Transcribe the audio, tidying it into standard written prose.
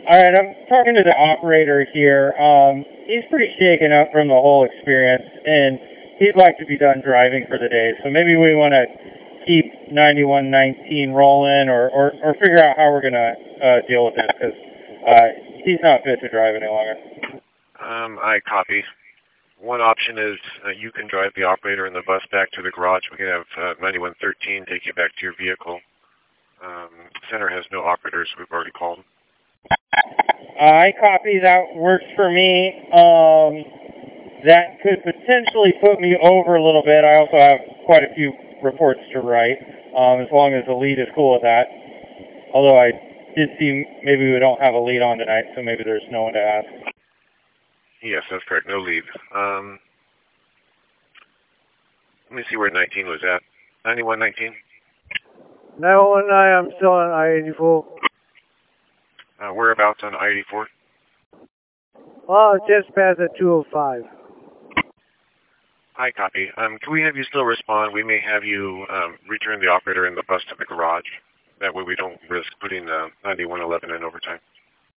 All right, I'm talking to the operator here. He's pretty shaken up from the whole experience, and he'd like to be done driving for the day. So maybe we want to keep 9119 rolling, or figure out how we're gonna deal with this, because he's not fit to drive any longer. I copy. One option is you can drive the operator and the bus back to the garage. We can have 9113 take you back to your vehicle. Center has no operators. We've already called. I copy. That works for me. That could potentially put me over a little bit. I also have quite a few reports to write, as long as the lead is cool with that. Although I did see maybe we don't have a lead on tonight, so maybe there's no one to ask. Yes, that's correct. No lead. Let me see where 19 was at. 9119? 919, I'm still on I-84. Whereabouts on I-84? Well, just past at 205. I copy. Can we have you still respond? We may have you return the operator and the bus to the garage. That way we don't risk putting 9111 in overtime.